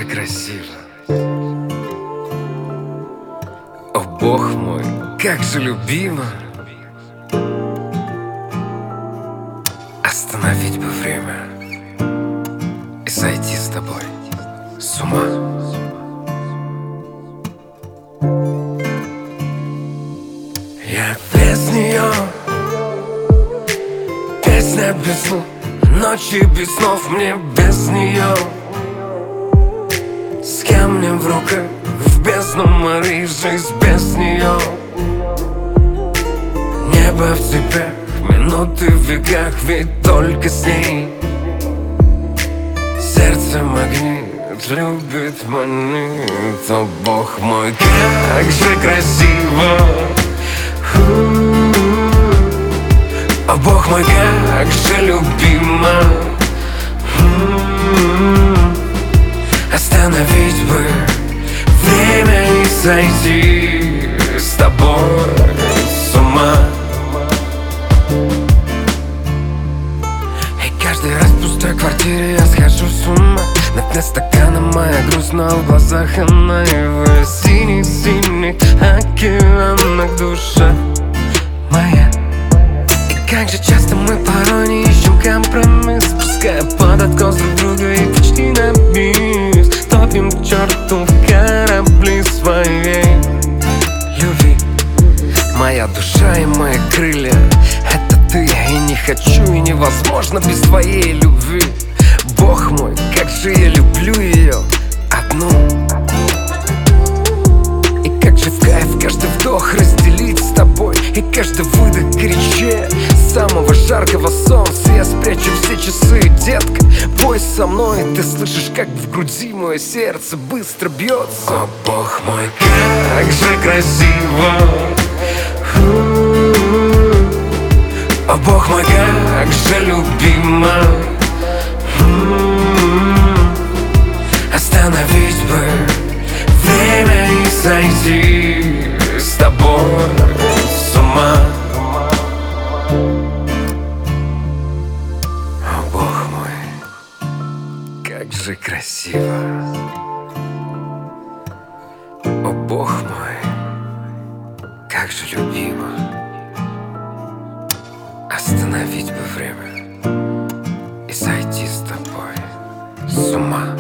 же красиво! О, Бог мой, как же любимо! Остановить бы время и сойти с тобой с ума. Я без нее, песня без слов, ночи без снов, мне без нее. С камнем в руках, в бездну морей, жизнь без нее. Небо в цепях, минуты в веках, ведь только с ней сердце магнит, любит, манит. О, Бог мой, как же красиво! О, Бог мой, как же любимо! Остановить бы время и сойти с тобой с ума. И каждый раз в пустой квартире я схожу с ума. На дне стакана моя грусть, но в глазах она и в синих-синих океанах душа моя. И как же часто мы порой не ищем компромисс, пуская под откос друг друга и почти на бис. Топим к черту в корабли своей любви. Моя душа и мои крылья — это ты. И не хочу, и невозможно без твоей любви. Бог мой, как же я люблю ее одну. И как же в кайф каждый вдох разделить с тобой, и каждый выдох горячее самого жаркого солнца. Я спрячу все часы, детка, пой со мной. Ты слышишь, как в груди мое сердце быстро бьется. О, Бог мой, как же красиво! О, Бог мой, как же любимо! Остановить бы время и сойти с тобой с ума. О, Бог мой, как же красиво! О, Бог мой, как же любимо! Остановить бы время и сойти с тобой с ума.